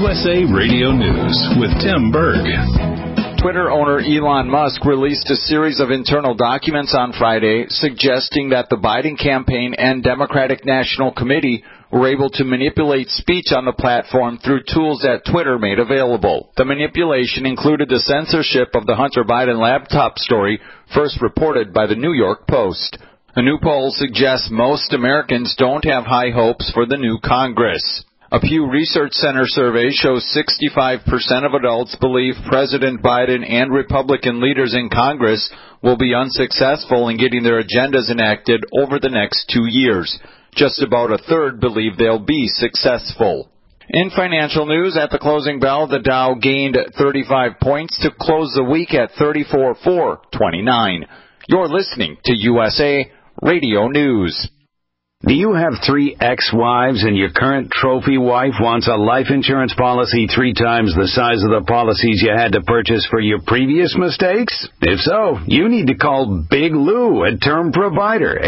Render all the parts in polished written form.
USA Radio News with Tim Berg. Twitter owner Elon Musk released a series of internal documents on Friday suggesting that the Biden campaign and Democratic National Committee were able to manipulate speech on the platform through tools that Twitter made available. The manipulation included the censorship of the Hunter Biden laptop story, first reported by the New York Post. A new poll suggests most Americans don't have high hopes for the new Congress. A Pew Research Center survey shows 65% of adults believe President Biden and Republican leaders in Congress will be unsuccessful in getting their agendas enacted over the next 2 years. Just about a third believe they'll be successful. In financial news, at the closing bell, the Dow gained 35 points to close the week at 34,429. You're listening to USA Radio News. Do you have 3 ex-wives and your current trophy wife wants a life insurance policy 3 times the size of the policies you had to purchase for your previous mistakes? If so, you need to call Big Lou at Term Provider,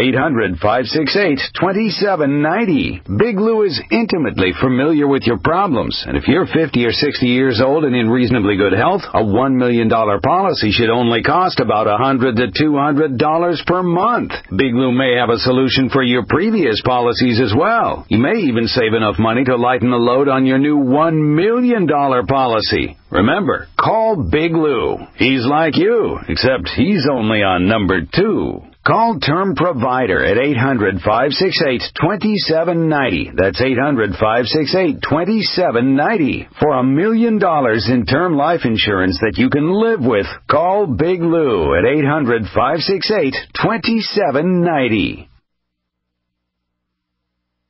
800-568-2790. Big Lou is intimately familiar with your problems, and if you're 50 or 60 years old and in reasonably good health, a $1 million policy should only cost about $100 to $200 per month. Big Lou may have a solution for your previous policies as well. You may even save enough money to lighten the load on your new $1 million policy. Remember, call Big Lou. He's like you, except he's only on number 2. Call Term Provider at 800-568-2790. That's 800-568-2790. For $1 million in term life insurance that you can live with, call Big Lou at 800-568-2790.